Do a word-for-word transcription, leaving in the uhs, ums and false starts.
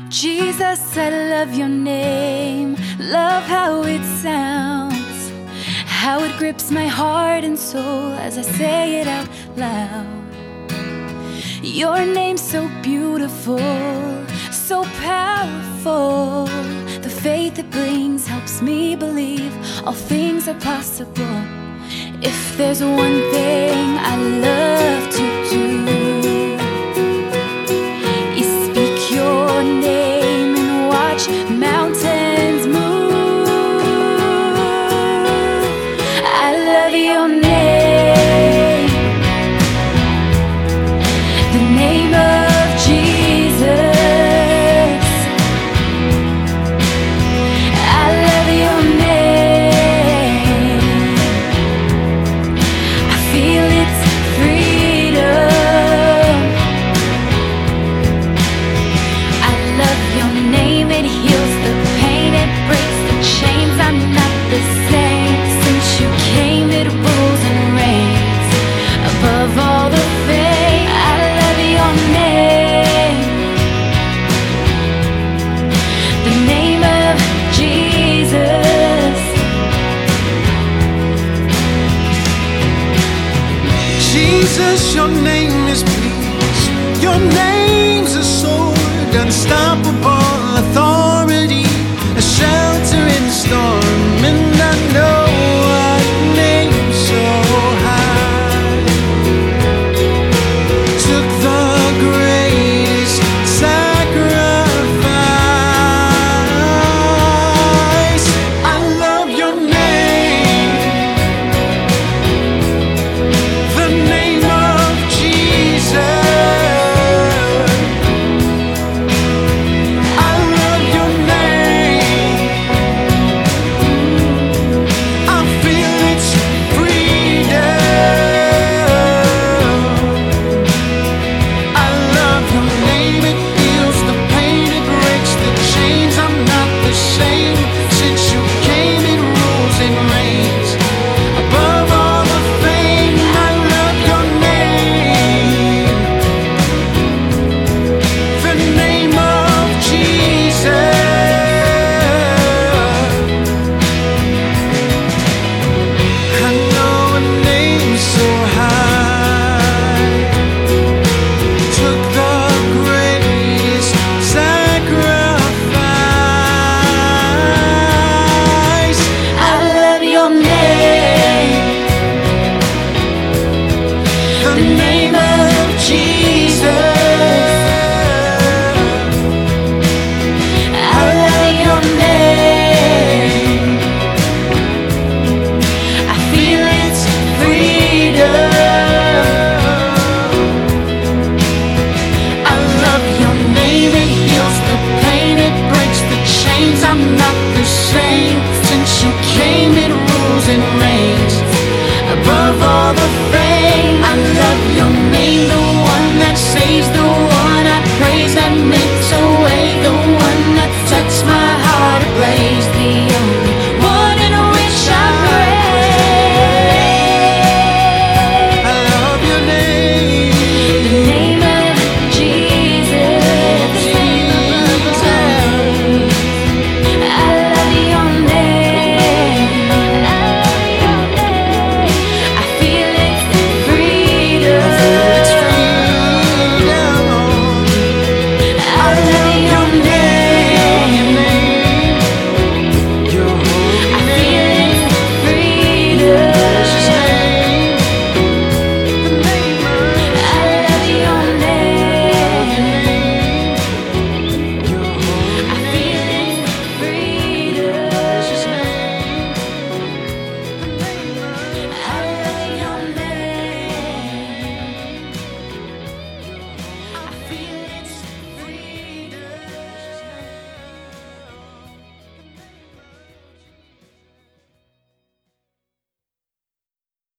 Jesus, I love your name. Love how it sounds, how it grips my heart and soul as I say it out loud. Your name's so beautiful, so powerful. The faith it brings helps me believe all things are possible. If there's one thing I love to do, is speak your name and watch mountains move. I love your name, the name of Jesus. I love your name, I feel its freedom. I love your name, it heals the pain, it breaks the chains. I'm not the same since you came, it rules and reigns above all the fame. I love your name, the name of Jesus. Jesus, your name is peace. Your name